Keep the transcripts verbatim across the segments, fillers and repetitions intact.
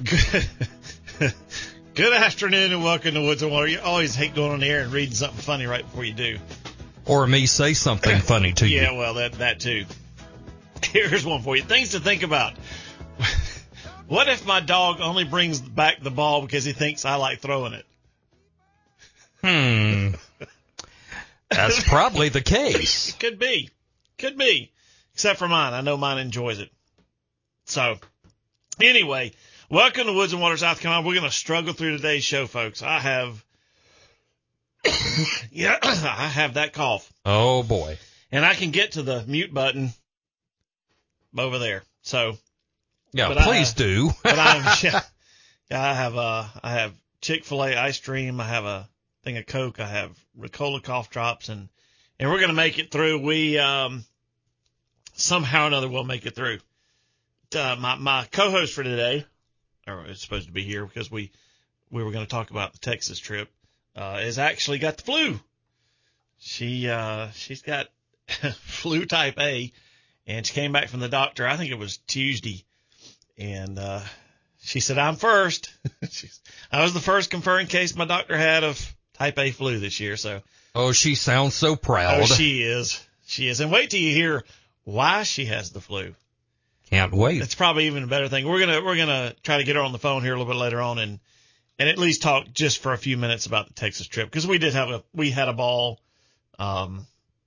Good, good afternoon and welcome to Woods and Water. You always hate going on the air and reading something funny right before you do. Or me say something funny to you. Yeah, well, that that too. Here's one for you. Things to think about. What if my dog only brings back the ball because he thinks I like throwing it? Hmm. That's probably the case. Could be. Could be. Except for mine. I know mine enjoys it. So, anyway, welcome to Woods and Water, South Carolina. We're going to struggle through today's show, folks. I have, yeah, I have that cough. Oh, boy. And I can get to the mute button over there. So, yeah, but please I, do. but I, yeah, I have, uh, I have Chick-fil-A ice cream. I have a thing of Coke. I have Ricola cough drops, and, and we're going to make it through. We, um, somehow or another will make it through. Uh, my, my co-host for today, or is supposed to be here because we, we were going to talk about the Texas trip, uh, has actually got the flu. She, uh, she's got flu type A, and she came back from the doctor. I think it was Tuesday. And, uh, she said, I'm first. She's, I was the first confirmed case my doctor had of type A flu this year. So, oh, she sounds so proud. Oh, she is. She is. And wait till you hear why she has the flu. Can't wait. It's probably even a better thing. We're gonna we're gonna try to get her on the phone here a little bit later on and and at least talk just for a few minutes about the Texas trip, because we did have a we had a ball, um,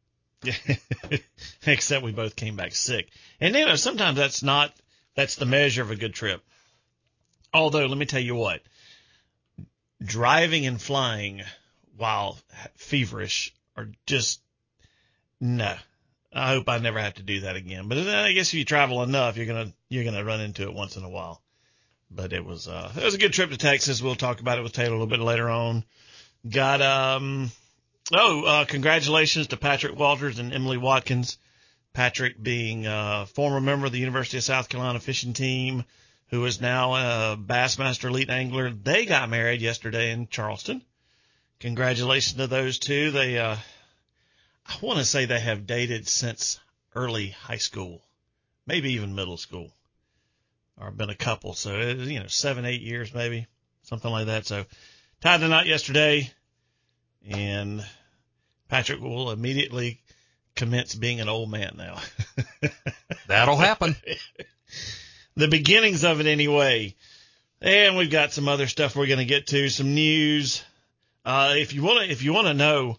except we both came back sick. And you know sometimes that's not that's the measure of a good trip. Although let me tell you what, driving and flying while feverish are just no. I hope I never have to do that again. But I guess if you travel enough, you're gonna you're gonna run into it once in a while. But it was uh it was a good trip to Texas. We'll talk about it with Taylor a little bit later on. Got um oh uh, congratulations to Patrick Walters and Emily Watkins. Patrick being a former member of the University of South Carolina fishing team, who is now a Bassmaster Elite angler. They got married yesterday in Charleston. Congratulations to those two. They uh. I want to say they have dated since early high school, maybe even middle school, or been a couple. So, it, you know, seven, eight years maybe, something like that. So, tied the knot yesterday, and Patrick will immediately commence being an old man now. That'll happen. The beginnings of it anyway. And we've got some other stuff we're going to get to, some news. Uh, if you want to, if you want to know,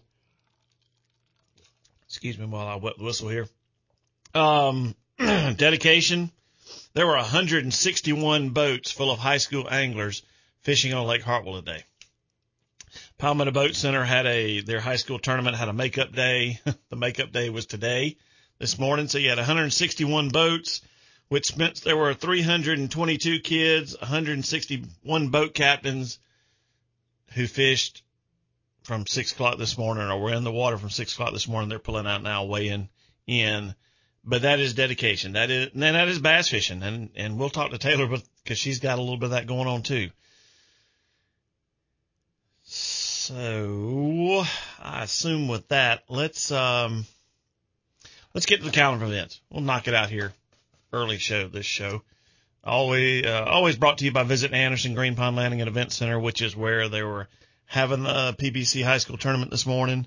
excuse me while I wet the whistle here. Um, dedication. There were one hundred sixty-one boats full of high school anglers fishing on Lake Hartwell today. Palmetto Boat Center had a, their high school tournament had a makeup day. The makeup day was today, this morning. So you had one hundred sixty-one boats, which meant there were three hundred twenty-two kids, one hundred sixty-one boat captains who fished from six o'clock this morning, or we're in the water from six o'clock this morning. They're pulling out now, weighing in. But that is dedication. That is, and that is bass fishing. And, and we'll talk to Taylor because she's got a little bit of that going on too. So I assume with that, let's, um, let's get to the calendar events. We'll knock it out here. Early show, this show. Always, uh, always brought to you by Visit Anderson Green Pond Landing and Event Center, which is where they were having the P B C high school tournament this morning.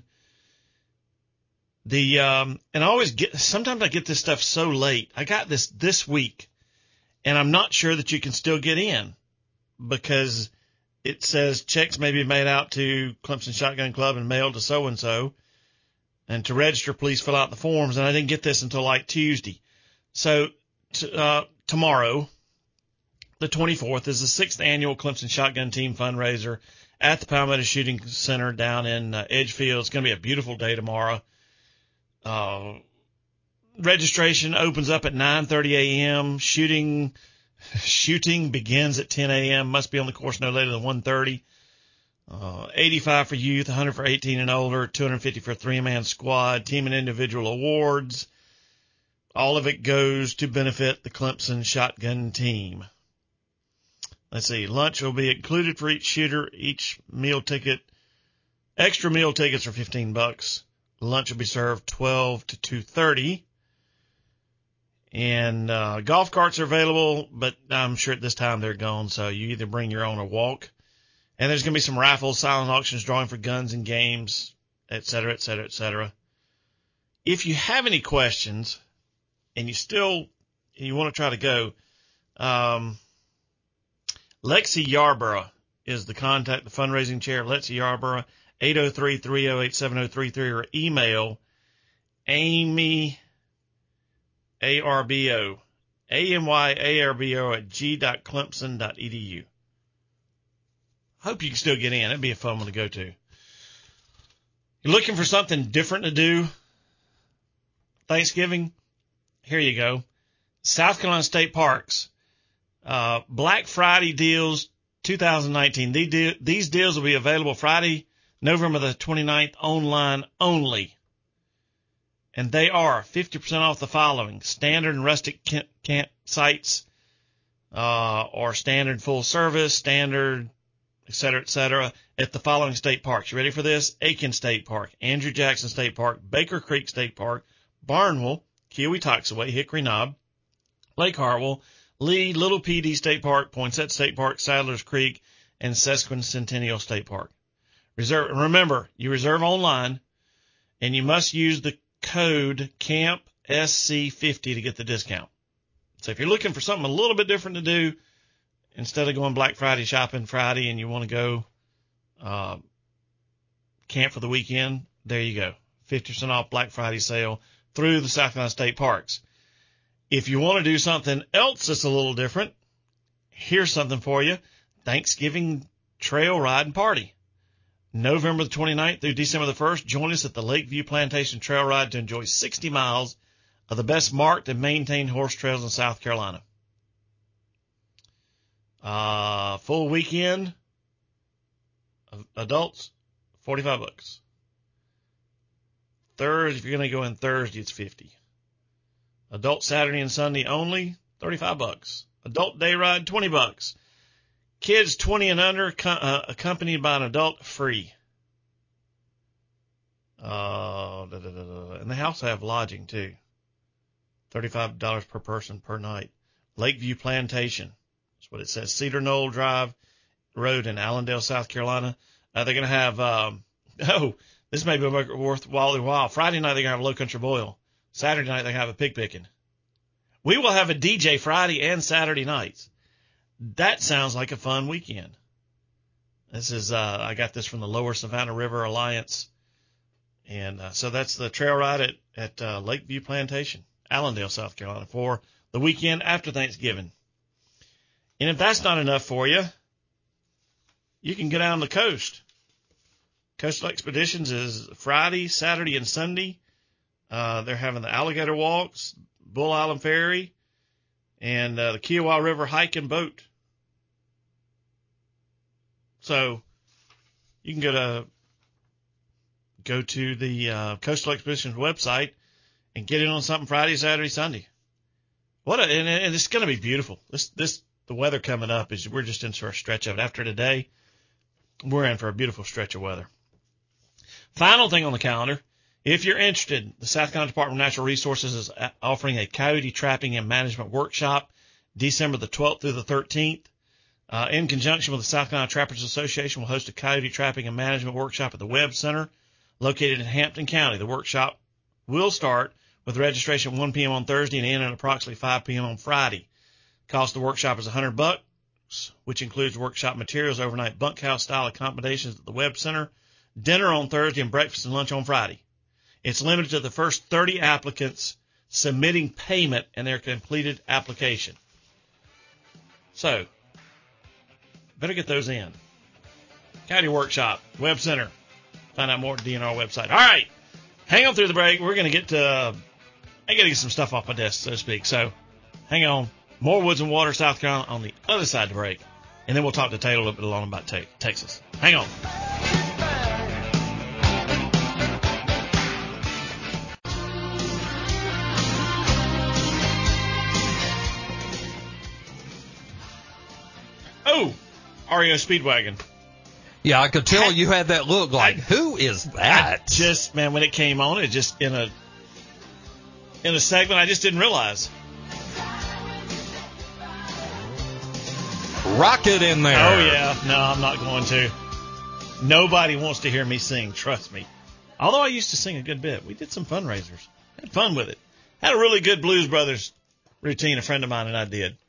The, um, and I always get, sometimes I get this stuff so late. I got this this week, and I'm not sure that you can still get in because it says checks may be made out to Clemson Shotgun Club and mailed to so-and-so. And to register, please fill out the forms. And I didn't get this until like Tuesday. So, t- uh, tomorrow, the twenty-fourth, is the sixth annual Clemson Shotgun Team fundraiser at the Palmetto Shooting Center down in uh, Edgefield. It's going to be a beautiful day tomorrow. Uh, registration opens up at nine thirty a.m. Shooting, shooting begins at ten a.m. Must be on the course no later than one thirty. Uh, eighty-five for youth, one hundred for eighteen and older, two hundred fifty for a three-man squad, team and individual awards. All of it goes to benefit the Clemson Shotgun Team. Let's see. Lunch will be included for each shooter. Each meal ticket, extra meal tickets are fifteen bucks. Lunch will be served twelve to two thirty. And uh, golf carts are available, but I'm sure at this time they're gone, so you either bring your own or walk. And there's going to be some raffles, silent auctions, drawing for guns and games, et cetera, et cetera, et cetera. If you have any questions and you still you want to try to go, um, Lexi Yarborough is the contact, the fundraising chair, Lexi Yarborough, eight oh three, three oh eight, seven oh three three, or email Amy, A R B O, A M Y A R B O at g dot clemson dot e d u. Hope you can still get in. It'd be a fun one to go to. You're looking for something different to do Thanksgiving? Here you go. South Carolina State Parks. Uh, Black Friday deals twenty nineteen. These, de- these deals will be available Friday, November the twenty-ninth, online only. And they are fifty percent off the following: standard and rustic camp- campsites, uh, or standard full service, standard, et cetera, et cetera, at the following state parks. You ready for this? Aiken State Park, Andrew Jackson State Park, Baker Creek State Park, Barnwell, Kiowee-Toxaway, Hickory Knob, Lake Hartwell, Lee, Little P D State Park, Poinsett State Park, Sadler's Creek, and Sesquicentennial State Park. Reserve. Remember, you reserve online, and you must use the code C A M P S C fifty to get the discount. So if you're looking for something a little bit different to do, instead of going Black Friday shopping Friday and you want to go uh, camp for the weekend, there you go. fifty percent off Black Friday sale through the South Carolina State Parks. If you want to do something else that's a little different, here's something for you. Thanksgiving Trail Ride and Party. November the twenty-ninth through December the first, join us at the Lakeview Plantation Trail Ride to enjoy sixty miles of the best marked and maintained horse trails in South Carolina. Uh, full weekend, adults, forty-five bucks. Thursday, if you're going to go in Thursday, it's fifty. Adult Saturday and Sunday only, thirty-five bucks. Adult day ride, twenty bucks. Kids twenty and under, uh, accompanied by an adult, free. Uh, da, da, da, da. And they also have lodging too. thirty-five dollars per person per night. Lakeview Plantation. That's what it says. Cedar Knoll Drive Road in Allendale, South Carolina. Uh, they're going to have, um, oh, this may be worthwhile a while. Friday night, they're going to have a low country boil. Saturday night, they're going to have a pig picking. We will have a D J Friday and Saturday nights. That sounds like a fun weekend. This is, uh, I got this from the Lower Savannah River Alliance. And, uh, so that's the trail ride at, at, uh, Lakeview Plantation, Allendale, South Carolina, for the weekend after Thanksgiving. And if that's not enough for you, you can go down the coast. Coastal Expeditions is Friday, Saturday, and Sunday. Uh, they're having the alligator walks, Bull Island Ferry, and uh, the Kiowa River hike and boat. So you can go to go to the uh, Coastal Expeditions website and get in on something Friday, Saturday, Sunday. What a, and, and it's going to be beautiful. This this the weather coming up is we're just in for a stretch of it. After today, we're in for a beautiful stretch of weather. Final thing on the calendar. If you're interested, the South Carolina Department of Natural Resources is offering a coyote trapping and management workshop December the twelfth through the thirteenth. Uh, in conjunction with the South Carolina Trappers Association, we'll host a coyote trapping and management workshop at the Webb Center located in Hampton County. The workshop will start with registration at one p.m. on Thursday and end at approximately five p.m. on Friday. Cost of the workshop is one hundred bucks, which includes workshop materials, overnight bunkhouse style accommodations at the Webb Center, dinner on Thursday, and breakfast and lunch on Friday. It's limited to the first thirty applicants submitting payment in their completed application. So, better get those in. Coyote Workshop, Webb Center. Find out more at D N R website. All right, hang on through the break. We're going to get to, uh, I got to get some stuff off my desk, so to speak. So, hang on. More Woods and Water, South Carolina on the other side of the break. And then we'll talk to Taylor a little bit along about te- Texas. Hang on. Oh, R E O Speedwagon. Yeah, I could tell you had that look like, I, who is that? I just, man, when it came on, it just, in a, in a segment, I just didn't realize. Rock it in there. Oh, yeah. No, I'm not going to. Nobody wants to hear me sing, trust me. Although I used to sing a good bit. We did some fundraisers. Had fun with it. Had a really good Blues Brothers routine, a friend of mine and I did.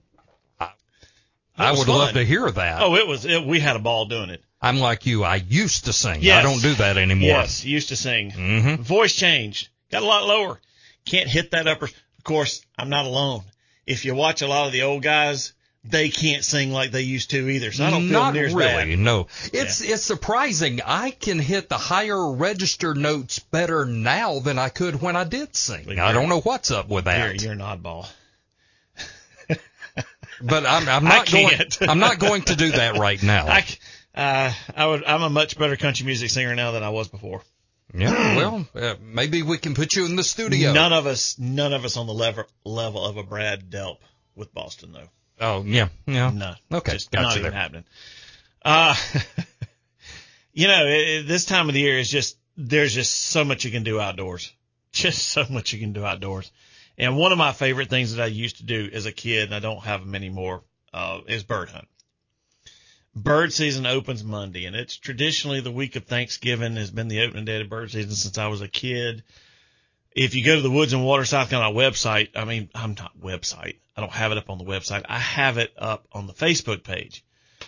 I would fun. love to hear that. Oh, it was, it, we had a ball doing it. I'm like you. I used to sing. Yes. I don't do that anymore. Yes, used to sing. Mm-hmm. Voice changed. Got a lot lower. Can't hit that upper. Of course, I'm not alone. If you watch a lot of the old guys, they can't sing like they used to either. So I don't feel Not near as really, bad. no. It's it's surprising. I can hit the higher register notes better now than I could when I did sing. But I don't know what's up with that. You're, you're an oddball. But I'm, I'm I not going. can't. I'm not going to do that right now. I, uh, I would. I'm a much better country music singer now than I was before. Yeah, well, uh, maybe we can put you in the studio. None of us, none of us on the level level of a Brad Delp with Boston though. Oh yeah, yeah. No, Okay, just got not you even there. happening. Uh, you know, it, it, this time of the year is just there's just so much you can do outdoors. Just so much you can do outdoors. And one of my favorite things that I used to do as a kid, and I don't have them anymore, uh, is bird hunt. Bird season opens Monday, and it's traditionally the week of Thanksgiving has been the opening day of bird season since I was a kid. If you go to the Woods and Water South Carolina website, I mean, I'm not website. I don't have it up on the website. I have it up on the Facebook page.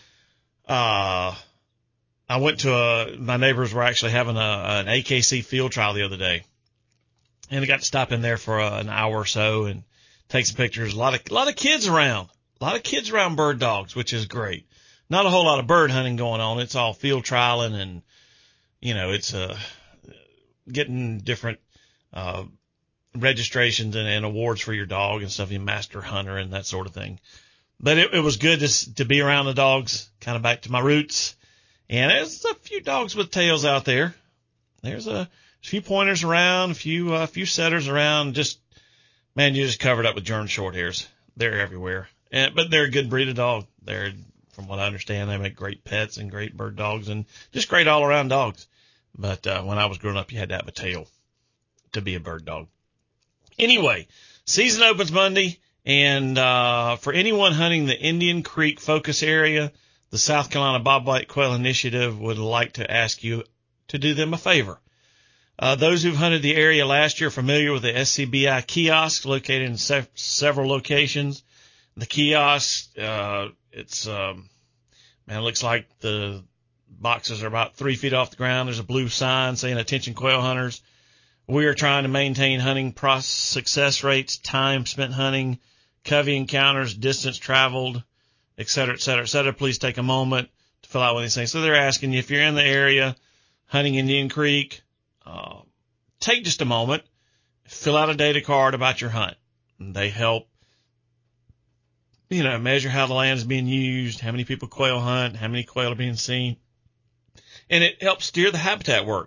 Uh, I went to a, my neighbors were actually having a, an A K C field trial the other day. And I got to stop in there for uh, an hour or so and take some pictures. A lot of, a lot of kids around, a lot of kids around bird dogs, which is great. Not a whole lot of bird hunting going on. It's all field trialing and, you know, it's, uh, getting different, uh, registrations and, and awards for your dog and stuff, your master hunter and that sort of thing. But it, it was good to, to be around the dogs, kind of back to my roots. And there's a few dogs with tails out there. There's a, a few pointers around, a few, a uh, few setters around. Just, man, you're just covered up with German short hairs. They're everywhere. And, but they're a good breed of dog. They're, from what I understand, they make great pets and great bird dogs and just great all around dogs. But, uh, when I was growing up, you had to have a tail to be a bird dog. Anyway, season opens Monday. And, uh, for anyone hunting the Indian Creek focus area, the South Carolina Bobwhite Quail Initiative would like to ask you to do them a favor. Uh, those who've hunted the area last year are familiar with the S C B I kiosk located in se- several locations. The kiosk, uh, it's, um, man, it looks like the boxes are about three feet off the ground. There's a blue sign saying attention quail hunters. We are trying to maintain hunting process success rates, time spent hunting, covey encounters, distance traveled, et cetera, et cetera, et cetera. Please take a moment to fill out one of these things. So they're asking you if you're in the area hunting Indian Creek, uh, take just a moment, fill out a data card about your hunt. And they help, you know, measure how the land is being used, how many people quail hunt, how many quail are being seen. And it helps steer the habitat work.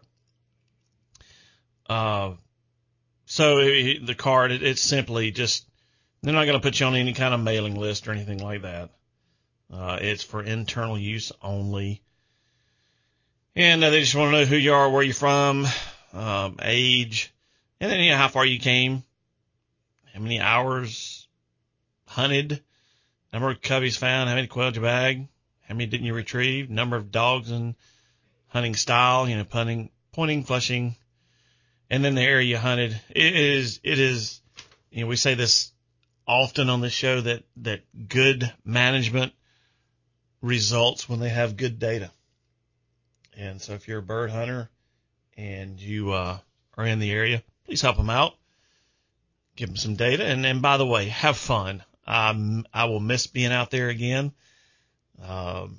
Uh, so it, the card, it, it's simply just, they're not going to put you on any kind of mailing list or anything like that. Uh, it's for internal use only. And uh, they just want to know who you are, where you're from, um, age, and then, you know, how far you came, how many hours hunted, number of coveys found, how many quailed you bag, how many didn't you retrieve, number of dogs and hunting style, you know, punting, pointing, flushing, and then the area you hunted. It is, it is, you know, we say this often on this show that, that good management results when they have good data. And so if you're a bird hunter and you, uh, are in the area, please help them out. Give them some data. And, and by the way, have fun. Um, I will miss being out there again. Um,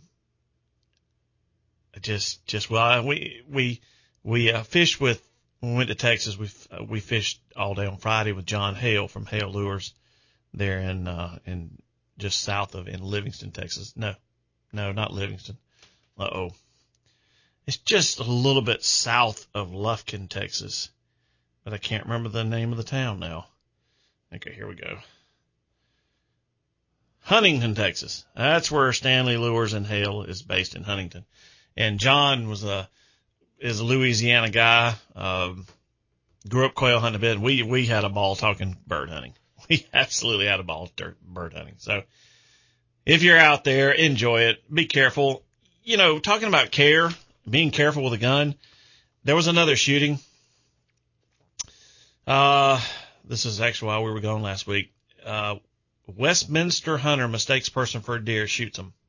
just, just, well, we, we, we, uh, fished with, when we went to Texas, we, uh, we fished all day on Friday with John Hale from Hale Lures there in, uh, in just south of, in Livingston, Texas. No, no, not Livingston. Uh-oh. It's just a little bit south of Lufkin, Texas, but I can't remember the name of the town now. Okay, here we go. Huntington, Texas. That's where Stanley Lures and Hale is based, in Huntington. And John was a, is a Louisiana guy, um, grew up quail hunting a bit. We, we had a ball talking bird hunting. We absolutely had a ball bird hunting. So if you're out there, enjoy it. Be careful. You know, talking about care, being careful with a gun, there was another shooting. Uh, this is actually while we were gone last week. Uh, Westminster hunter mistakes person for a deer, shoots him.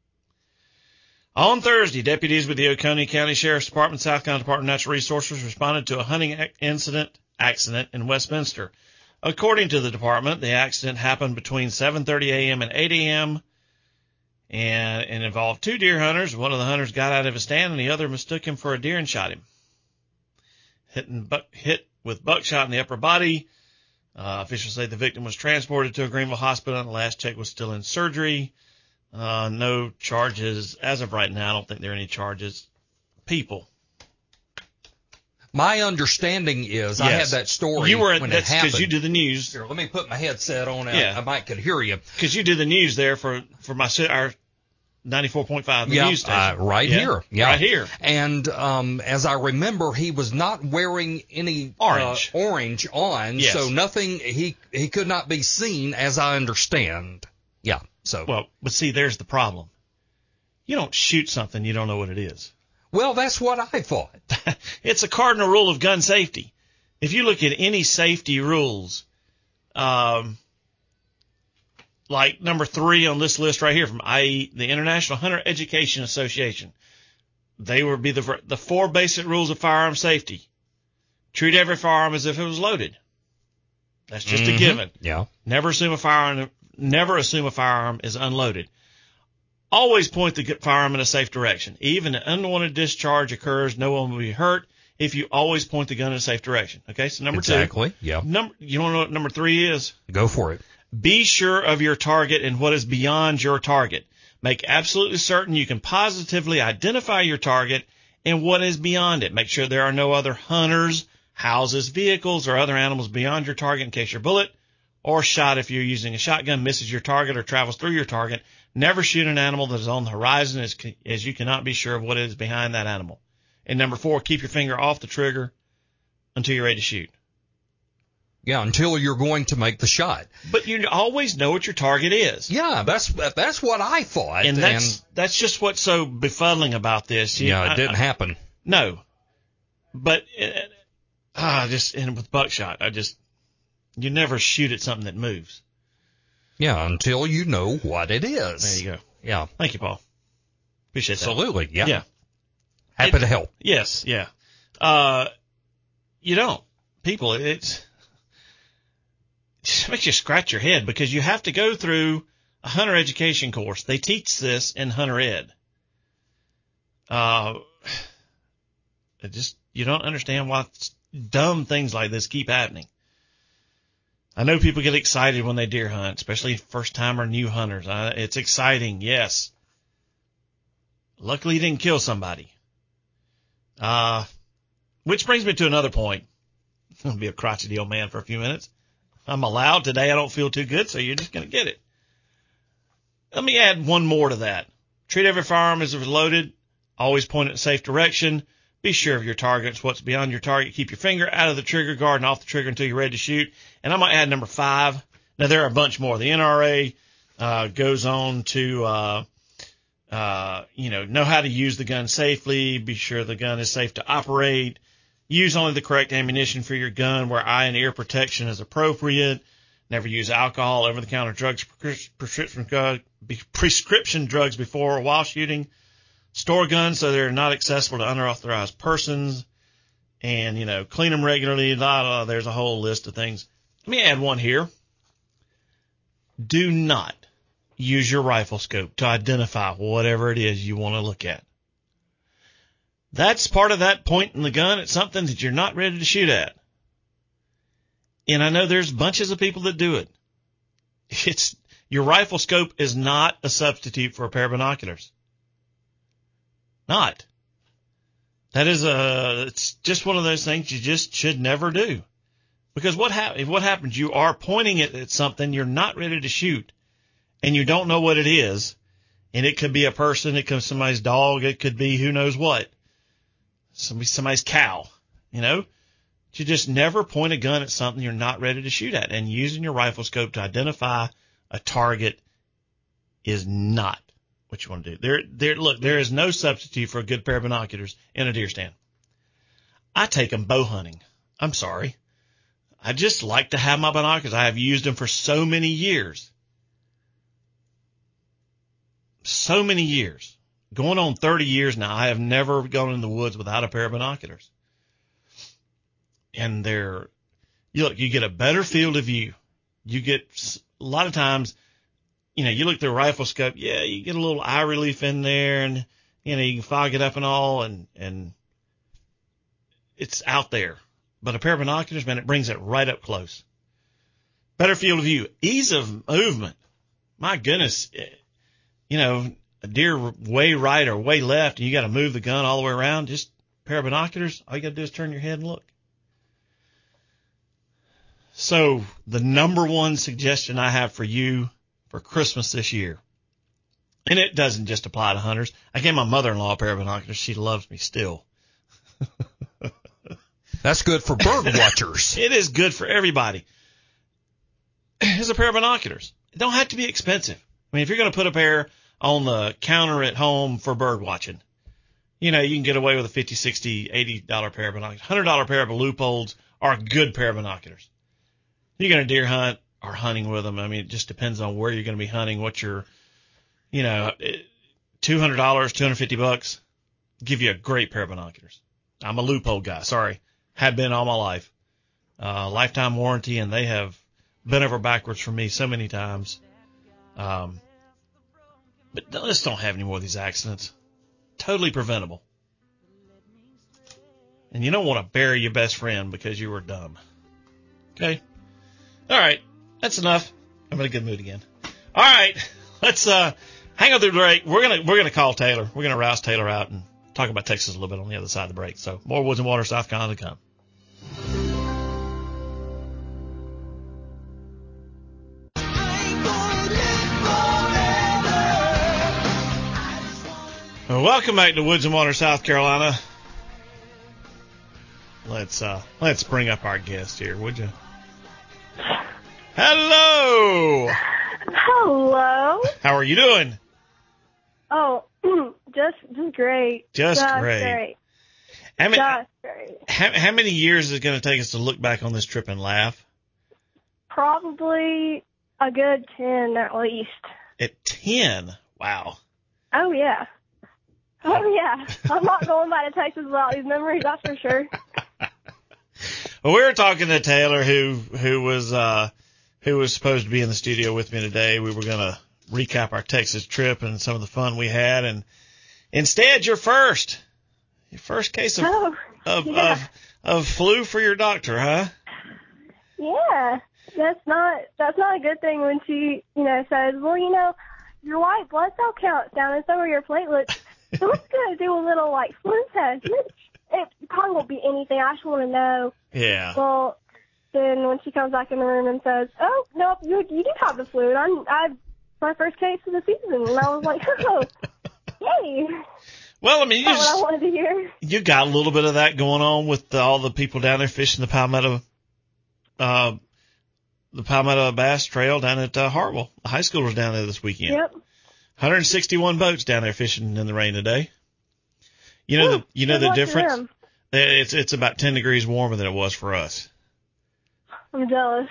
On Thursday, deputies with the Oconee County Sheriff's Department, South Carolina Department of Natural Resources responded to a hunting incident accident in Westminster. According to the department, the accident happened between seven thirty a.m. and eight a.m. and it involved two deer hunters. One of the hunters got out of his stand and the other mistook him for a deer and shot him. Hitting buck, hit with buckshot in the upper body. Uh, officials say the victim was transported to a Greenville hospital and the last check was still in surgery. Uh, no charges as of right now. I don't think there are any charges. People. My understanding is, yes. I had that story you were, when that's it happened. Because you do the news. Here, let me put my headset on. Yeah. I, I might could hear you. Because you do the news there for, for my our ninety-four point five the yeah, news station. Uh, right yeah, here. Yeah. Right here. And um, as I remember, he was not wearing any orange, uh, orange on, yes. so nothing. He he could not be seen, as I understand. Yeah. So. Well, but see, there's the problem. You don't shoot something you don't know what it is. Well, that's what I thought. It's a cardinal rule of gun safety. If you look at any safety rules, um, like number three on this list right here from I E, the International Hunter Education Association, they would be the the four basic rules of firearm safety. Treat every firearm as if it was loaded. That's just mm-hmm. a given. Yeah. Never assume a firearm. Never assume a firearm is unloaded. Always point the firearm in a safe direction. Even an unwanted discharge occurs, no one will be hurt if you always point the gun in a safe direction. Okay, so number exactly. two. Exactly, yeah. Number, you don't know what number three is? Go for it. Be sure of your target and what is beyond your target. Make absolutely certain you can positively identify your target and what is beyond it. Make sure there are no other hunters, houses, vehicles, or other animals beyond your target in case your bullet or shot, if you're using a shotgun, misses your target or travels through your target. Never shoot an animal that is on the horizon as, as you cannot be sure of what is behind that animal. And number four, keep your finger off the trigger until you're ready to shoot. Yeah, until you're going to make the shot. But you always know what your target is. Yeah, that's that's what I thought. And that's and, that's just what's so befuddling about this. You, yeah, it I, didn't I, happen. No. But it, ah, just and with buckshot, I just you never shoot at something that moves. Yeah, until you know what it is. There you go. Yeah. Thank you, Paul. Appreciate that. Absolutely. Yeah. Yeah. Happy it, to help. Yes. Yeah. Uh, you don't. People, it's, it just makes you scratch your head because you have to go through a hunter education course. They teach this in hunter ed. Uh, it just, you don't understand why dumb things like this keep happening. I know people get excited when they deer hunt, especially first-time or new hunters. Uh, it's exciting, yes. Luckily, he didn't kill somebody. Uh, which brings me to another point. I'm going to be a crotchety old man for a few minutes. I'm allowed today. I don't feel too good, so you're just going to get it. Let me add one more to that. Treat every firearm as if it's loaded. Always point it in a safe direction. Be sure of your targets, what's beyond your target. Keep your finger out of the trigger guard and off the trigger until you're ready to shoot. And I might add number five. Now, there are a bunch more. The N R A uh, goes on to, uh, uh, you know, know how to use the gun safely. Be sure the gun is safe to operate. Use only the correct ammunition for your gun where eye and ear protection is appropriate. Never use alcohol, over-the-counter drugs, prescription, prescription drugs before or while shooting. Store guns so they're not accessible to unauthorized persons, and, you know, clean them regularly. Blah, blah, there's a whole list of things. Let me add one here. Do not use your rifle scope to identify whatever it is you want to look at. That's part of that point in the gun. It's something that you're not ready to shoot at. And I know there's bunches of people that do it. It's your rifle scope is not a substitute for a pair of binoculars. Not. That is a, it's just one of those things you just should never do. Because what hap- what happens, you are pointing it at something you're not ready to shoot, and you don't know what it is, and it could be a person, it could be somebody's dog, it could be who knows what, somebody, somebody's cow, you know? You just never point a gun at something you're not ready to shoot at, and using your rifle scope to identify a target is not what you want to do. There, there, look, there is no substitute for a good pair of binoculars in a deer stand. I take them bow hunting. I'm sorry. I just like to have my binoculars. I have used them for so many years. So many years. Going on thirty years now, I have never gone in the woods without a pair of binoculars. And they're, you look, you get a better field of view. You get, a lot of times, you know, you look through a rifle scope, yeah, you get a little eye relief in there and, you know, you can fog it up and all and, and it's out there. But a pair of binoculars, man, it brings it right up close. Better field of view. Ease of movement. My goodness. You know, a deer way right or way left, and you got to move the gun all the way around. Just a pair of binoculars. All you got to do is turn your head and look. So the number one suggestion I have for you for Christmas this year, and it doesn't just apply to hunters. I gave my mother-in-law a pair of binoculars. She loves me still. That's good for bird watchers. It is good for everybody. Here's a pair of binoculars. It don't have to be expensive. I mean, if you're going to put a pair on the counter at home for bird watching, you know, you can get away with a fifty, sixty, eighty dollar pair of binoculars. one hundred dollar pair of Leupold's are a good pair of binoculars. You're going to deer hunt or hunting with them. I mean, it just depends on where you're going to be hunting, what your, you know, two hundred dollars, two hundred fifty bucks, give you a great pair of binoculars. I'm a Leupold guy. Sorry. Have been all my life. Uh, lifetime warranty, and they have bent over backwards for me so many times. Um, but let's don't have any more of these accidents. Totally preventable. And you don't want to bury your best friend because you were dumb. Okay? All right. That's enough. I'm in a good mood again. All right. Let's uh, hang on through the break. We're gonna we're gonna call Taylor. We're gonna rouse Taylor out and talk about Texas a little bit on the other side of the break. So more Woods and Water, South Carolina to come. Well, welcome back to Woods and Water, South Carolina. Let's uh, let's bring up our guest here, would you? Hello. Hello. How are you doing? Oh, just just great. Just, just great. great. How many, just great. How, how many years is it going to take us to look back on this trip and laugh? Probably a good ten at least. At ten? Wow. Oh, yeah. Oh, yeah. I'm not going back to Texas without these memories, that's for sure. Well, we were talking to Taylor, who who was uh, who was supposed to be in the studio with me today. We were going to recap our Texas trip and some of the fun we had, and instead, you're first. Your first case of Oh, of, yeah. of of flu for your doctor, huh? Yeah. That's not that's not a good thing when she, you know, says, well, you know, your white blood cell count's down and so are your platelets. So let's go do a little, like, flu test. It, it probably won't be anything. I just want to know. Yeah. Well, then when she comes back in the room and says, oh, no, you you do have the flu. And I'm, I, my first case of the season. And I was like, oh, yay. Well, I mean, you That's just, what I wanted to hear. you got a little bit of that going on with the, all the people down there fishing the Palmetto, uh, the Palmetto Bass Trail down at uh, Hartwell. The high schoolers down there this weekend. Yep. one hundred sixty-one boats down there fishing in the rain today. You know Whew, the you know good the luck to difference. them. It's it's about ten degrees warmer than it was for us. I'm jealous.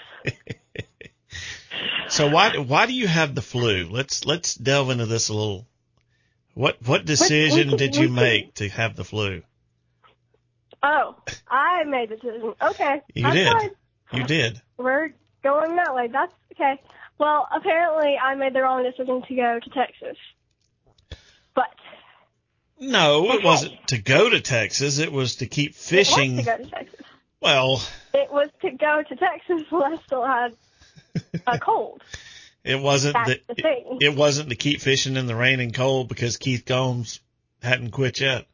So why why do you have the flu? Let's let's delve into this a little. What what decision we did can- you we can- make to have the flu? Oh, I made the decision. Okay. You that's did. fine. You did. We're going that way. That's okay. Well, apparently I made the wrong decision to go to Texas. But No, it Okay. wasn't to go to Texas. It was to keep fishing. it was to go to Texas. Well, It was to go to Texas while I still had a cold. it wasn't That's that the thing. it wasn't to keep fishing in the rain and cold because Keith Gomes hadn't quit yet.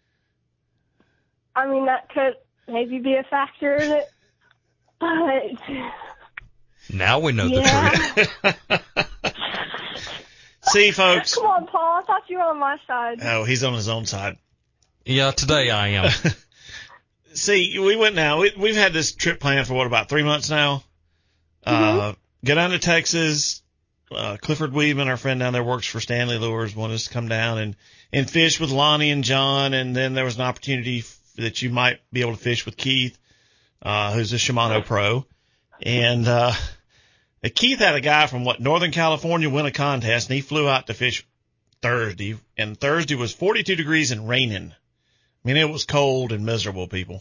I mean, that could maybe be a factor in it. But, Now we know yeah. the truth. See, folks. Come on, Paul. I thought you were on my side. Oh, he's on his own side. Yeah, today I am. See, we went now. We, we've had this trip planned for what, about three months now? Uh, go down to Texas, uh, Clifford Weedman, our friend down there, works for Stanley Lures, wanted us to come down and, and fish with Lonnie and John. And then there was an opportunity f- that you might be able to fish with Keith, uh, who's a Shimano pro. And, uh, Keith had a guy from what, Northern California win a contest, and he flew out to fish Thursday, and Thursday was forty-two degrees and raining. I mean, it was cold and miserable, people.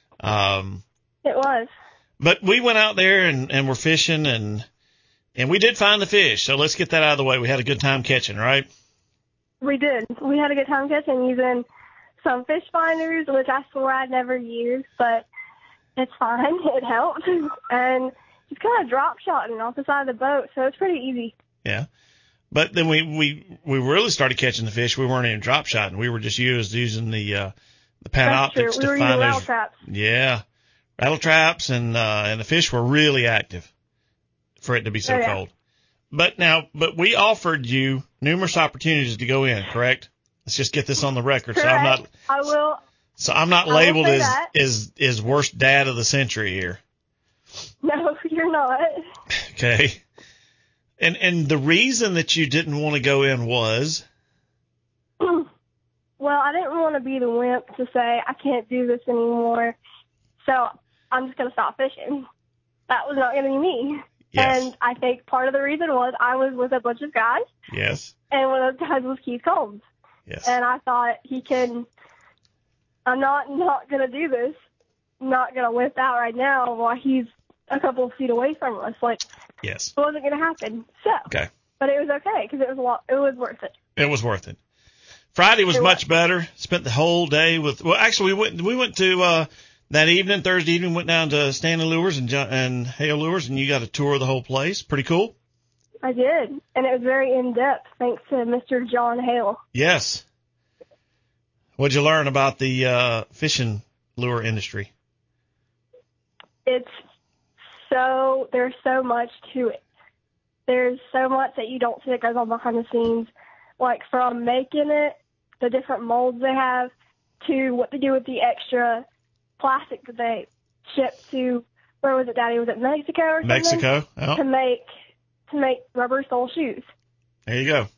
Um, It was. but we went out there and, and were fishing, and, and we did find the fish. So let's get that out of the way. We had a good time catching, right? We did. We had a good time catching using some fish finders, which I swore I'd never use, but it's fine. It helped. And just kind of drop shotting off the side of the boat, so it's pretty easy. Yeah. But then we, we, we really started catching the fish. We weren't even drop shotting. We were just used, using the, uh, the That's true. Panoptics We to were using find rattle those. traps. Yeah. Rattle traps, and, uh, and the fish were really active for it to be so Oh, yeah. cold. But now, but we offered you numerous opportunities to go in, correct? Let's just get this on the record. So I'm not, Correct. I will. so I'm not I will labeled say as, that. as, as worst dad of the century here. No, you're not. Okay. And, and the reason that you didn't want to go in was, Well, I didn't want to be the wimp to say I can't do this anymore, so I'm just going to stop fishing. That was not going to be me. yes, And I think part of the reason was I was with a bunch of guys, yes, and one of those guys was Keith Combs. yes. And I thought he can, I'm not not going to do this, I'm not going to lift out right now while he's a couple of feet away from us. Like, Yes. it wasn't going to happen. So, Okay. but it was okay because it was a lot, it was worth it. It was worth it. Friday was It much was. better. Spent the whole day with, well, actually we went, we went to, uh, that evening, Thursday evening, went down to Stanley Lures and, Jo- and Hale Lures, and you got a tour of the whole place. Pretty cool. I did, and it was very in-depth thanks to Mister John Hale. Yes. What'd you learn about the, uh, fishing lure industry? It's so, there's so much to it. There's so much that you don't see that goes on behind the scenes, like from making it, the different molds they have, to what they do with the extra plastic that they ship to, where was it, Daddy? Was it Mexico or something? Mexico. Oh, To make, to make rubber sole shoes. there you go.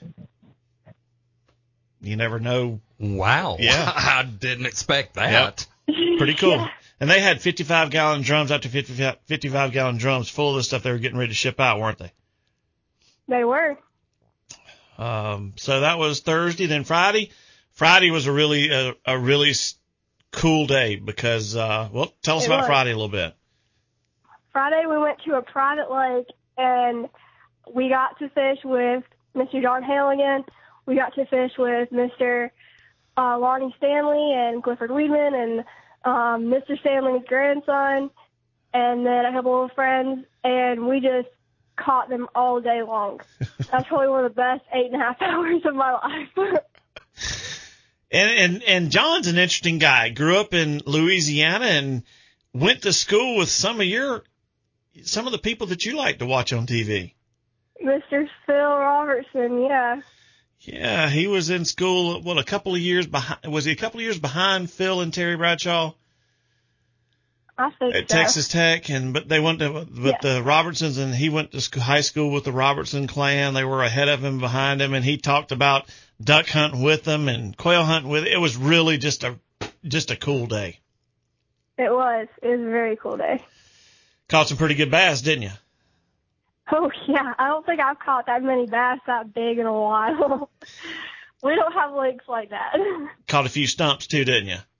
You never know. Wow. Yeah. I didn't expect that. Pretty cool. Yeah. And they had fifty-five gallon drums, up to fifty-five gallon drums full of the stuff they were getting ready to ship out, weren't they? They were. Um, so that was Thursday. Then Friday, Friday was a really, a, a really s- cool day because, uh, well, tell us It about was. Friday a little bit. Friday we went to a private lake and we got to fish with Mister John Hale again. We got to fish with Mister Uh, Lonnie Stanley and Clifford Weedman and um, Mister Stanley's grandson, and then a couple of friends, and we just caught them all day long. That's probably one of the best eight and a half hours of my life. And, and, and John's an interesting guy. Grew up in Louisiana and went to school with some of your, some of the people that you like to watch on T V. Mister Phil Robertson, yeah. Yeah, he was in school, what, a couple of years behind, was he a couple of years behind Phil and Terry Bradshaw I think at so. Texas Tech? And, but they went to, but Yeah. the Robertsons, and he went to sc- high school with the Robertson clan. They were ahead of him, behind him, and he talked about duck hunting with them and quail hunting with, it was really just a, just a cool day. It was. It was a very cool day. Caught some pretty good bass, didn't you? Oh, yeah. I don't think I've caught that many bass that big in a while. We don't have lakes like that. Caught a few stumps too, didn't you?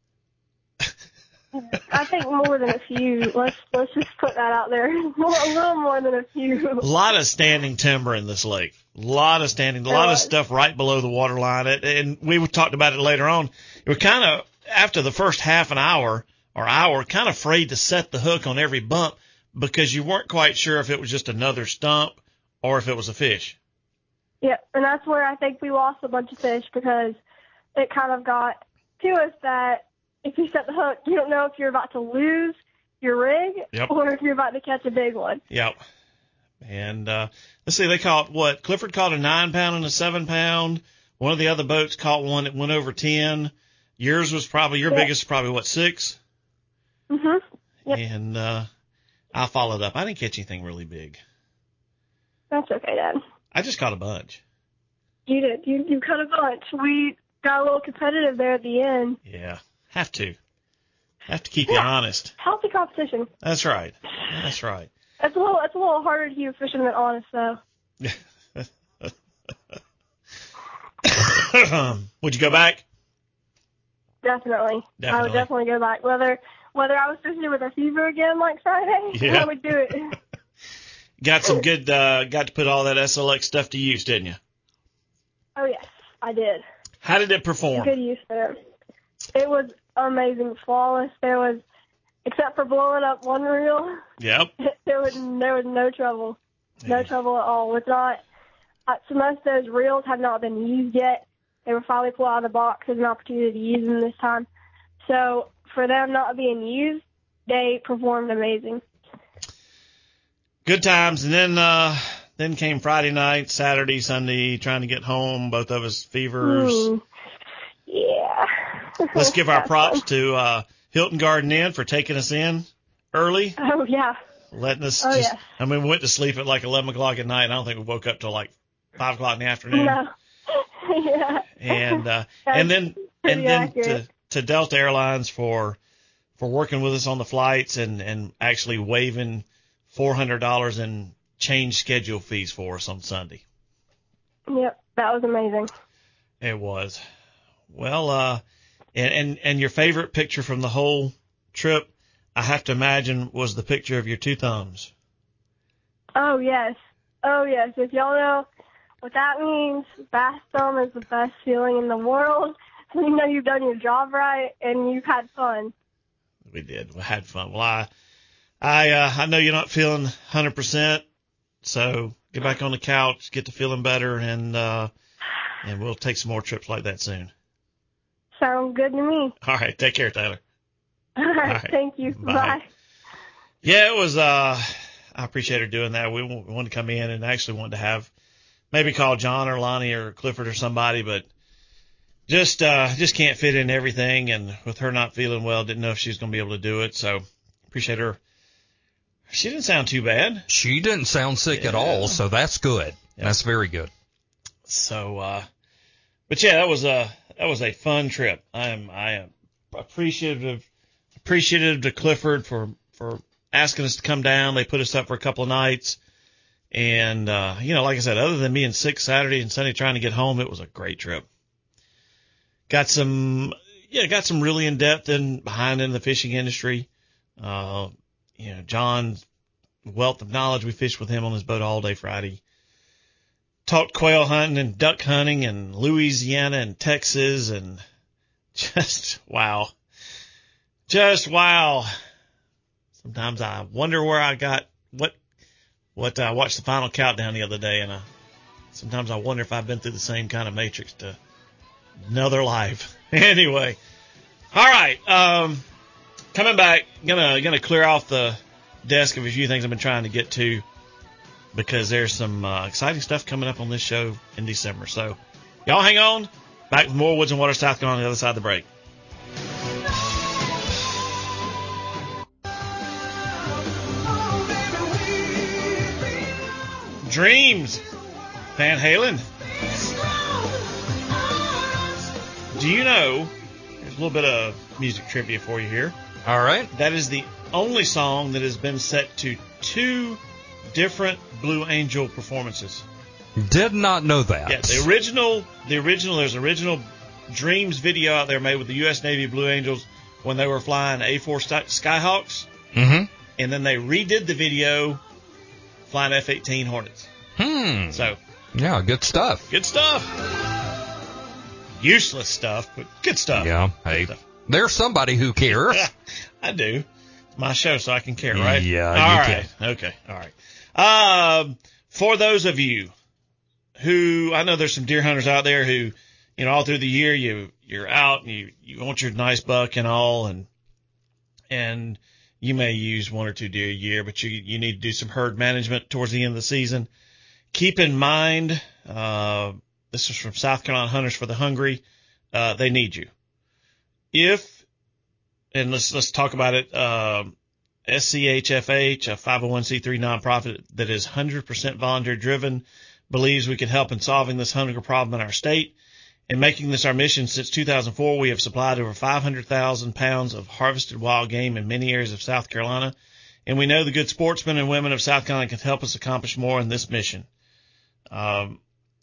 I think more than a few. Let's let's just put that out there. More, a little more than a few. A lot of standing timber in this lake. A lot of standing, a There lot of was. stuff right below the water line. It, and we talked about it later on. We were kind of, after the first half an hour or hour, kind of afraid to set the hook on every bump because you weren't quite sure if it was just another stump or if it was a fish. Yeah, and that's where I think we lost a bunch of fish because it kind of got to us that if you set the hook, you don't know if you're about to lose your rig Yep. or if you're about to catch a big one. Yep. And, uh, let's see, they caught what? Clifford caught a nine pound and a seven pound. One of the other boats caught one that went over ten. Yours was probably, your Yeah. biggest, probably what, six? Mhm. Yep. And, uh, I followed up. I didn't catch anything really big. That's okay, Dad. I just caught a bunch. You did. You you cut a bunch. We got a little competitive there at the end. Yeah, have to. Have to keep you Yeah. honest. Healthy competition. That's right. That's right. It's a little it's a little harder to keep a fisherman than honest, though. Would you go back? Definitely. I Definitely. would definitely go back. Whether whether I was fishing with a fever again like Friday, Yeah. I would do it. Got some good, uh, got to put all that S L X stuff to use, didn't you? Oh yes, I did. How did it perform? Good use for it. It was amazing, flawless. There was, except for blowing up one reel, Yep. there was there was no trouble, no Yeah. trouble at all. With not, uh, so most of those reels have not been used yet. They were finally pulled out of the box as an opportunity to use them this time. So for them not being used, they performed amazing. Good times. And then, uh, then came Friday night, Saturday, Sunday, trying to get home. Both of us fevers. Mm, yeah. Let's give our That's props fun. to, uh, Hilton Garden Inn for taking us in early, Oh yeah. letting us Oh, just, yes. I mean, we went to sleep at like eleven o'clock at night. I don't think we woke up till like five o'clock in the afternoon. No. Yeah. And, uh, That's and then, pretty and then accurate. to, to Delta Airlines for, for working with us on the flights and, and actually waiving four hundred dollars in change schedule fees for us on Sunday. Yep, that was amazing. It was. Well, uh, and, and, and your favorite picture from the whole trip, I have to imagine, was the picture of your two thumbs. Oh yes. Oh yes. If y'all know what that means, bass thumb is the best feeling in the world. You know you've done your job right and you've had fun. We did. We had fun. Well, I, I, uh, I know you're not feeling one hundred percent, so get back on the couch, get to feeling better, and, uh, and we'll take some more trips like that soon. Sounds good to me. All right. Take care, Taylor. All right. All right. Thank you. Bye. Bye. Yeah, it was, uh, I appreciate her doing that. We, we wanted to come in and actually wanted to have, maybe call John or Lonnie or Clifford or somebody, but just, uh, just can't fit in everything. And with her not feeling well, didn't know if she was going to be able to do it. So appreciate her. She didn't sound too bad. She didn't sound sick Yeah. at all, so that's good. Yeah. That's very good. So, uh, but yeah, that was a, that was a fun trip. I am, I am appreciative, appreciative to Clifford for, for asking us to come down. They put us up for a couple of nights. And, uh, you know, like I said, other than being sick Saturday and Sunday trying to get home, it was a great trip. Got some, yeah, got some really in depth and behind in the fishing industry. Uh, you know, John's wealth of knowledge. We fished with him on his boat all day Friday. Talked quail hunting and duck hunting and Louisiana and Texas and just wow. Just wow. Sometimes I wonder where I got what, what I watched the final countdown the other day, and I, sometimes I wonder if I've been through the same kind of matrix to another life. Anyway. All right. Um, coming back, gonna, gonna clear off the desk of a few things I've been trying to get to, because there's some uh, exciting stuff coming up on this show in December. So y'all hang on. Back with more Woods and Water South Carolina on the other side of the break. Dreams, Van Halen. Do you know, there's a little bit of music trivia for you here. All right. That is the only song that has been set to two different Blue Angel performances. Did not know that. Yeah, the original, the original, there's an original Dreams video out there made with the U S Navy Blue Angels when they were flying A four Skyhawks. Mm-hmm. And then they redid the video flying F eighteen Hornets. Hmm. So, Yeah, good stuff. good stuff. Useless stuff, but good stuff. Yeah. Hey, there's somebody who cares. I do. It's my show, so I can care, right? Yeah, All you right. Okay. All right. Um, for those of you who, I know there's some deer hunters out there who, you know, all through the year you you're out and you you want your nice buck and all, and and you may use one or two deer a year, but you you need to do some herd management towards the end of the season. Keep in mind, uh, this is from South Carolina Hunters for the Hungry. Uh, they need you. If, and let's, let's talk about it, um, S C H F H, a five oh one c three nonprofit that is one hundred percent volunteer driven, believes we can help in solving this hunger problem in our state. In making this our mission since two thousand four, we have supplied over five hundred thousand pounds of harvested wild game in many areas of South Carolina, and we know the good sportsmen and women of South Carolina can help us accomplish more in this mission. Um,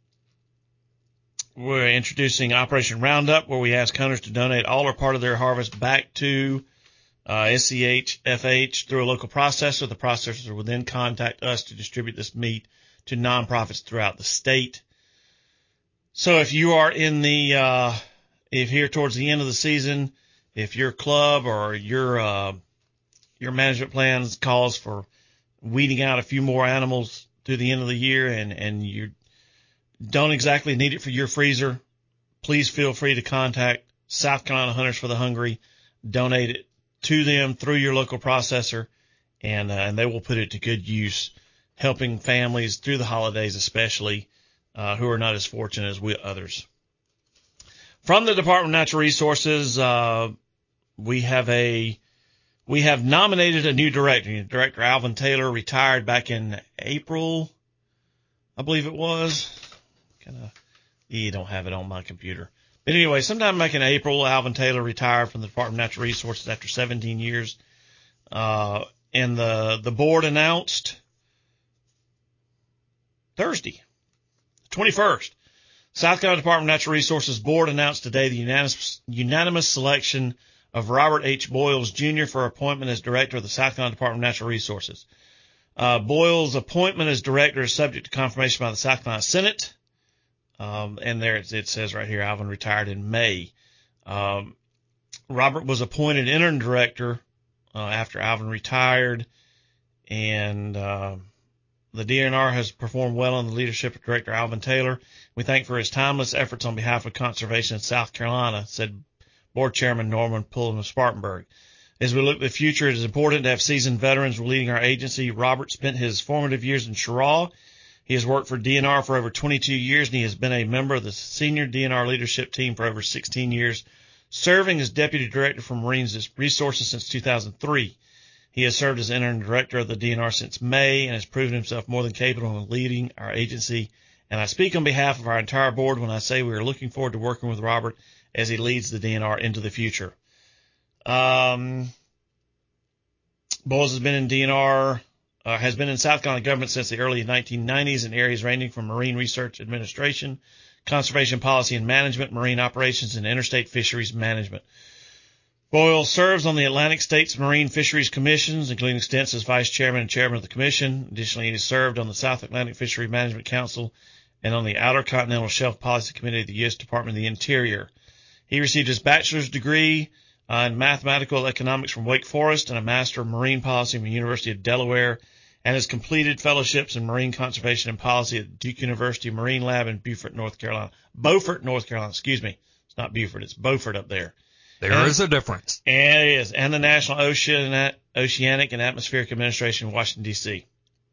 we're introducing Operation Roundup, where we ask hunters to donate all or part of their harvest back to uh, S C H F H through a local processor. The processor will then contact us to distribute this meat to nonprofits throughout the state. So if you are in the, uh, if here towards the end of the season, if your club or your, uh, your management plans calls for weeding out a few more animals through the end of the year and, and you don't exactly need it for your freezer, please feel free to contact South Carolina Hunters for the Hungry, donate it to them through your local processor, and, uh, and they will put it to good use, helping families through the holidays, especially, Uh, who are not as fortunate as we others. From the Department of Natural Resources, uh, we have a, we have nominated a new director. Director Alvin Taylor retired back in April, I believe it was. Kind of, you don't have it on my computer. But anyway, sometime back in April, Alvin Taylor retired from the Department of Natural Resources after seventeen years. Uh, and the, the board announced Thursday, twenty-first. South Carolina Department of Natural Resources Board announced today the unanimous, unanimous selection of Robert H. Boyles, Junior for appointment as Director of the South Carolina Department of Natural Resources. Uh, Boyles' appointment as Director is subject to confirmation by the South Carolina Senate. Um, and there it, it says right here, Alvin retired in May. Um, Robert was appointed Interim Director uh, after Alvin retired, and uh, the D N R has performed well under the leadership of Director Alvin Taylor. We thank for his timeless efforts on behalf of conservation in South Carolina, said Board Chairman Norman Pullen of Spartanburg. As we look to the future, it is important to have seasoned veterans leading our agency. Robert spent his formative years in Cheraw. He has worked for D N R for over twenty-two years, and he has been a member of the senior D N R leadership team for over sixteen years, serving as Deputy Director for Marine Resources since two thousand three. He has served as interim director of the D N R since May and has proven himself more than capable of leading our agency. And I speak on behalf of our entire board when I say we are looking forward to working with Robert as he leads the D N R into the future. Um, Boyles has been in D N R, uh, has been in South Carolina government since the early nineteen nineties in areas ranging from marine research administration, conservation policy and management, marine operations, and interstate fisheries management. Boyles serves on the Atlantic States Marine Fisheries Commissions, including stints as Vice Chairman and Chairman of the Commission. Additionally, he has served on the South Atlantic Fishery Management Council and on the Outer Continental Shelf Policy Committee of the U S Department of the Interior. He received his bachelor's degree uh, in mathematical economics from Wake Forest and a Master of Marine Policy from the University of Delaware, and has completed fellowships in marine conservation and policy at Duke University Marine Lab in Beaufort, North Carolina. Beaufort, North Carolina, excuse me. It's not Beaufort, it's Beaufort up there. There and, is a difference. And it is. And the National Ocean, Oceanic and Atmospheric Administration in Washington, D C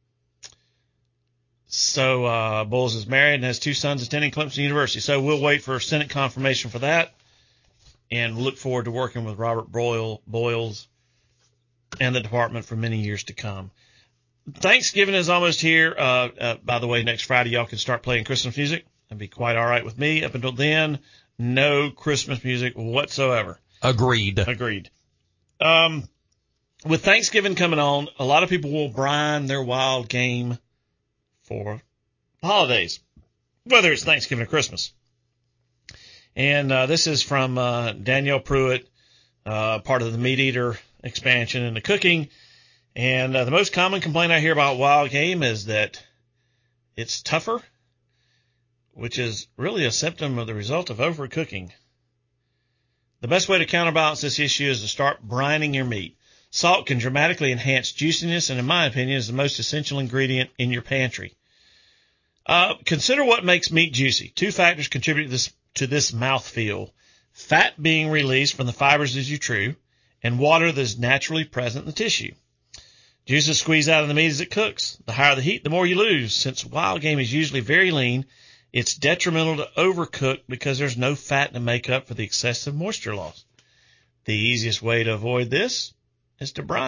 So, uh, Boyles is married and has two sons attending Clemson University. So we'll wait for Senate confirmation for that and look forward to working with Robert Boyle, Boyles and the department for many years to come. Thanksgiving is almost here. Uh, uh, by the way, next Friday, y'all can start playing Christmas music. That'd be quite all right with me. Up until then, no Christmas music whatsoever. Agreed. Agreed. Um, with Thanksgiving coming on, a lot of people will brine their wild game for holidays, whether it's Thanksgiving or Christmas. And uh, this is from uh, Danielle Pruitt, uh, part of the Meat Eater expansion into cooking. And uh, the most common complaint I hear about wild game is that it's tougher, which is really a symptom of the result of overcooking. The best way to counterbalance this issue is to start brining your meat. Salt can dramatically enhance juiciness and, in my opinion, is the most essential ingredient in your pantry. Uh, consider what makes meat juicy. Two factors contribute to this, to this mouthfeel. Fat being released from the fibers as you chew, and water that is naturally present in the tissue. Juices squeeze out of the meat as it cooks. The higher the heat, the more you lose. Since wild game is usually very lean, it's detrimental to overcook because there's no fat to make up for the excessive moisture loss. The easiest way to avoid this is to brine.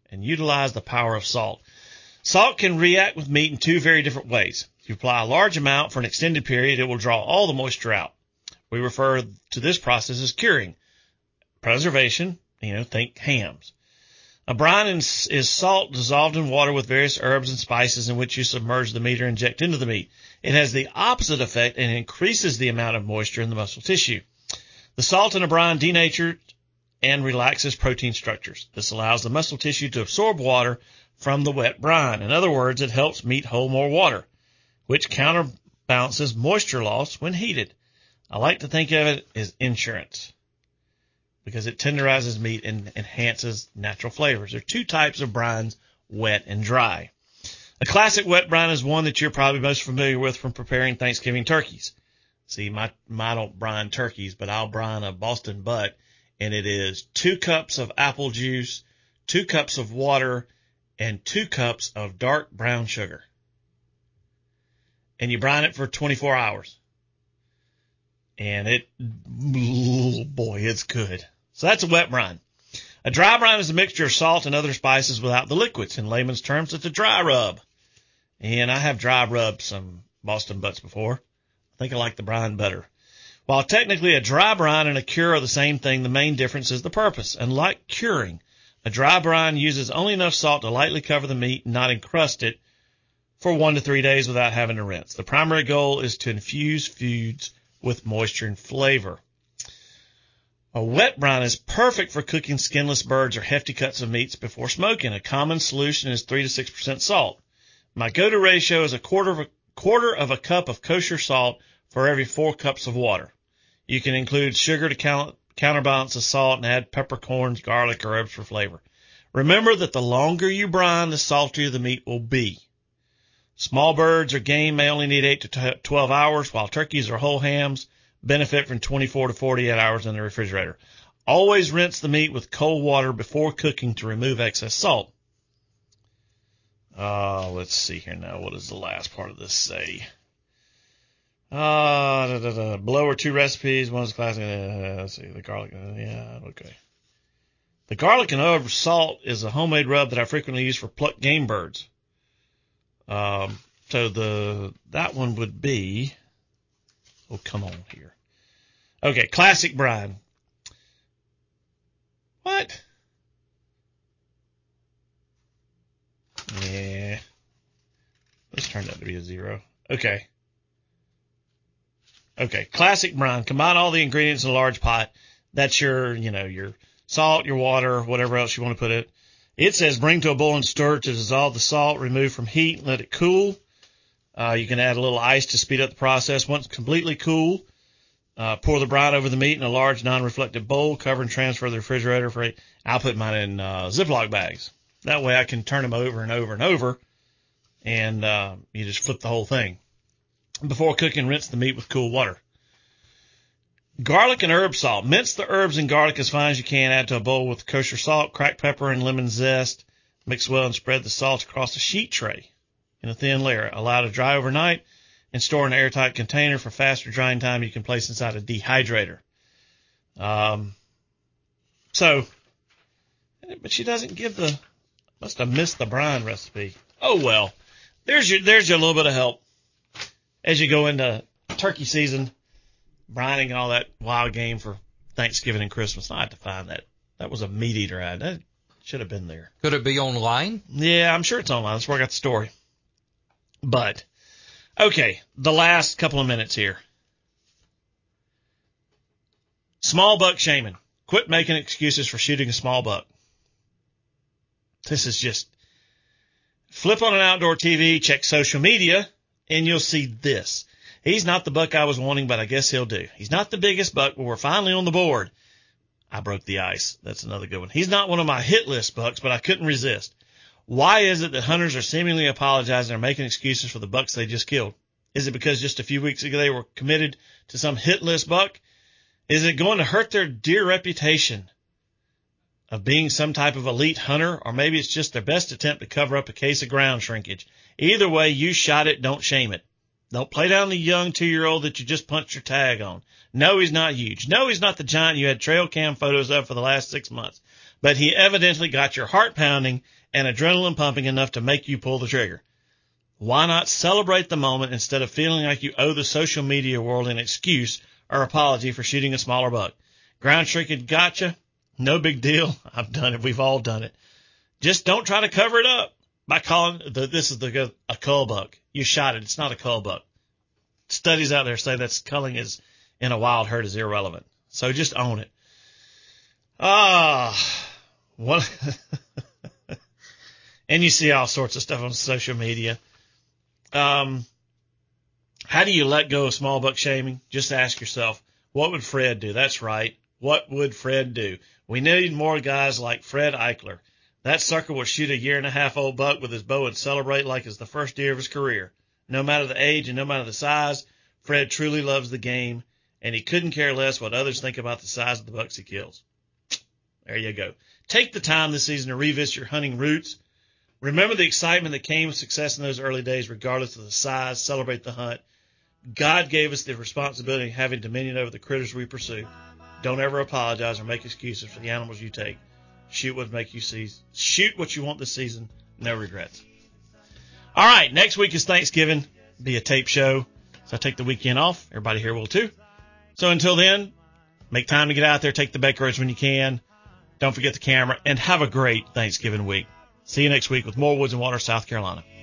and utilize the power of salt. Salt can react with meat in two very different ways. If you apply a large amount for an extended period, it will draw all the moisture out. We refer to this process as curing. Preservation, you know, think hams. A brine is, is salt dissolved in water with various herbs and spices in which you submerge the meat or inject into the meat. It has the opposite effect and increases the amount of moisture in the muscle tissue. The salt in a brine denatures and relaxes protein structures. This allows the muscle tissue to absorb water from the wet brine. In other words, it helps meat hold more water, which counterbalances moisture loss when heated. I like to think of it as insurance, because it tenderizes meat and enhances natural flavors. There are two types of brines, wet and dry. A classic wet brine is one that you're probably most familiar with from preparing Thanksgiving turkeys. See, my, my don't brine turkeys, but I'll brine a Boston butt, and it is two cups of apple juice, two cups of water, and two cups of dark brown sugar. And you brine it for twenty-four hours. And it, oh boy, it's good. So that's a wet brine. A dry brine is a mixture of salt and other spices without the liquids. In layman's terms, it's a dry rub. And I have dry rubbed some Boston butts before. I think I like the brine better. While technically a dry brine and a cure are the same thing, the main difference is the purpose. Unlike curing, a dry brine uses only enough salt to lightly cover the meat and not encrust it for one to three days without having to rinse. The primary goal is to infuse foods with moisture and flavor. A wet brine is perfect for cooking skinless birds or hefty cuts of meats before smoking. A common solution is three to six percent salt. My go-to ratio is a quarter of a quarter of a cup of kosher salt for every four cups of water. You can include sugar to count, counterbalance the salt and add peppercorns, garlic, or herbs for flavor. Remember that the longer you brine, the saltier the meat will be. Small birds or game may only need eight to twelve hours, while turkeys or whole hams benefit from twenty-four to forty-eight hours in the refrigerator. Always rinse the meat with cold water before cooking to remove excess salt. Uh, let's see here now. What does the last part of this say? Uh, da, da, da. Below are two recipes. One is classic. Uh, let's see. The garlic. Uh, yeah, okay. The garlic and herb salt is a homemade rub that I frequently use for plucked game birds. Um, so the, that one would be, oh, come on here. Okay. Classic brine. What? Yeah. This turned out to be a zero. Okay. Okay. Classic brine. Combine all the ingredients in a large pot. That's your, you know, your salt, your water, whatever else you want to put it. It says bring to a boil and stir to dissolve the salt, remove from heat, let it cool. Uh, you can add a little ice to speed up the process. Once completely cool, uh, pour the brine over the meat in a large non-reflective bowl, cover and transfer to the refrigerator for eight. I'll put mine in uh, Ziploc bags. That way I can turn them over and over and over, and uh, you just flip the whole thing. Before cooking, rinse the meat with cool water. Garlic and herb salt. Mince the herbs and garlic as fine as you can. Add to a bowl with kosher salt, cracked pepper, and lemon zest. Mix well and spread the salt across a sheet tray in a thin layer. Allow to dry overnight and store in an airtight container. For faster drying time, you can place inside a dehydrator. Um, so, but she doesn't give the, must have missed the brine recipe. Oh, well, there's your, there's your little bit of help as you go into turkey season. Brining and all that wild game for Thanksgiving and Christmas. I had to find that. That was a meat eater ad. That should have been there. Could it be online? Yeah, I'm sure it's online. That's where I got the story. But, okay, the last couple of minutes here. Small buck shaming. Quit making excuses for shooting a small buck. This is just, flip on an outdoor T V, check social media, and you'll see this. He's not the buck I was wanting, but I guess he'll do. He's not the biggest buck, but we're finally on the board. I broke the ice. That's another good one. He's not one of my hit list bucks, but I couldn't resist. Why is it that hunters are seemingly apologizing or making excuses for the bucks they just killed? Is it because just a few weeks ago they were committed to some hit list buck? Is it going to hurt their dear reputation of being some type of elite hunter? Or maybe it's just their best attempt to cover up a case of ground shrinkage. Either way, you shot it, don't shame it. Don't play down the young two-year-old that you just punched your tag on. No, he's not huge. No, he's not the giant you had trail cam photos of for the last six months. but he evidently got your heart pounding and adrenaline pumping enough to make you pull the trigger. Why not celebrate the moment instead of feeling like you owe the social media world an excuse or apology for shooting a smaller buck? Ground shrinkage gotcha. No big deal. I've done it. We've all done it. Just don't try to cover it up by calling the, this is the a cull buck. You shot it. It's not a cull buck. Studies out there say that culling is in a wild herd is irrelevant. So just own it. Ah, what? And you see all sorts of stuff on social media. Um, how do you let go of small buck shaming? Just ask yourself, what would Fred do? That's right. What would Fred do? We need more guys like Fred Eichler. That sucker would shoot a year and a half old buck with his bow and celebrate like it's the first year of his career. No matter the age and no matter the size, Fred truly loves the game, and he couldn't care less what others think about the size of the bucks he kills. There you go. Take the time this season to revisit your hunting roots. Remember the excitement that came with success in those early days, regardless of the size. Celebrate the hunt. God gave us the responsibility of having dominion over the critters we pursue. Don't ever apologize or make excuses for the animals you take. Shoot what make you see. Shoot what you want this season. No regrets. All right, next week is Thanksgiving. Be a tape show, so I take the weekend off. Everybody here will too. So until then, make time to get out there, take the bake roads when you can. Don't forget the camera, and have a great Thanksgiving week. See you next week with more Woods and Water, South Carolina.